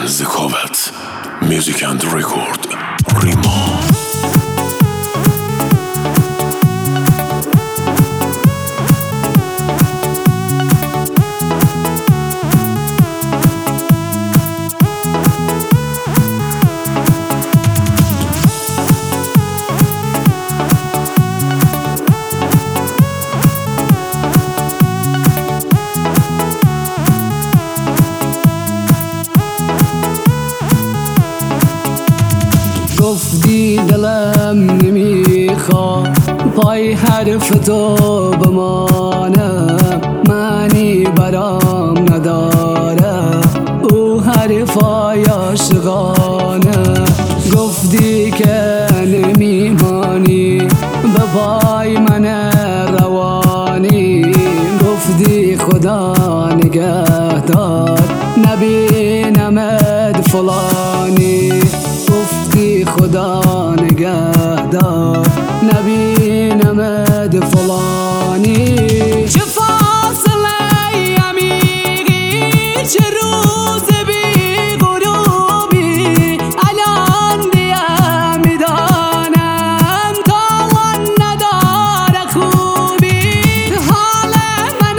ذکاوت میوزیک اند رکورد ریما. گفتی دلم نمیخواد پای حرف تو بمانم، معنی برام نداره او حرفای عاشقانه. گفتی که نمیمانی به پای من روانی، گفتی خدا نگهدار نبینمت فلانی، گفتی خدا نگهدار نبینمت فلانی. چه فاصله عمیقی، چه روز بی غروبی، الان دیم میدانم تاوان نداره خوبی. حال من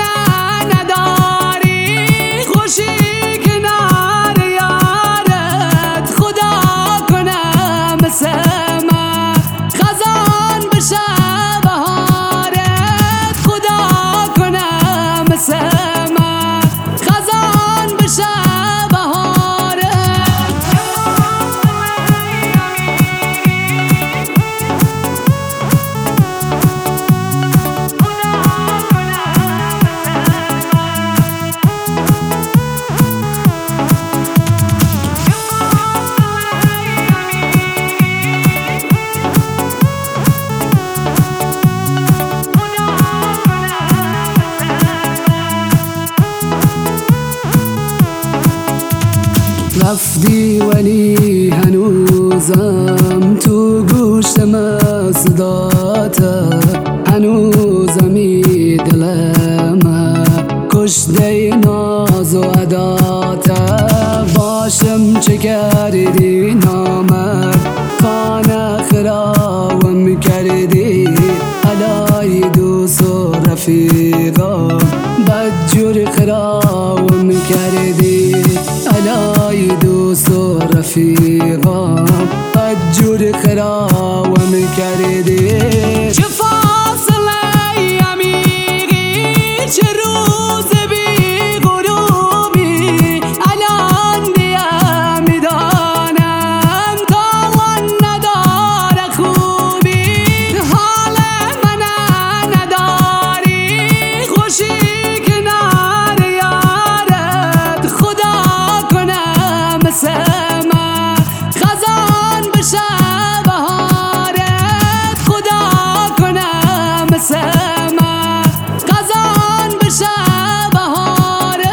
نداری خوشی کنار یارت، خدا کنم مثل من خزان بشه بهارت، خدا کنم مثل من خزان بشه بهارت. رفتی ولی هنوزم تو گوشم صداته، هنوزمی دلم کشته ناز و عداته. باشم چه کردی نامرد خانه خراوم کردی، علای دوست و رفیقا بدجور خراوم کردی، علای دوست و رفیقا بدجور خراوم کردی. چه فاصله عمیقی، چه روز بی غروبی، الان دیم میدانم تاوان نداره خوبی. حال من نداری خوشی کنار یارت، خدا کنم مثل من خزان بشه بهارت، خدا کنم مثل من خزان بشه بهارت.